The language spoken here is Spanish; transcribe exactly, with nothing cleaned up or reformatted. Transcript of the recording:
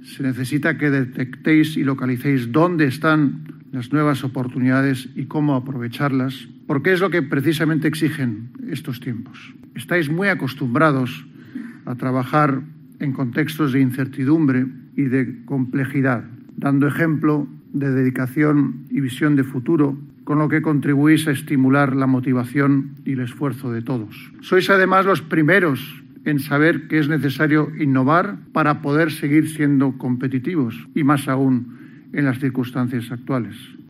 Se necesita que detectéis y localicéis dónde están las nuevas oportunidades y cómo aprovecharlas, porque es lo que precisamente exigen estos tiempos. Estáis muy acostumbrados a trabajar en contextos de incertidumbre y de complejidad, dando ejemplo de dedicación y visión de futuro, con lo que contribuís a estimular la motivación y el esfuerzo de todos. Sois además los primeros en saber que es necesario innovar para poder seguir siendo competitivos, y más aún en las circunstancias actuales.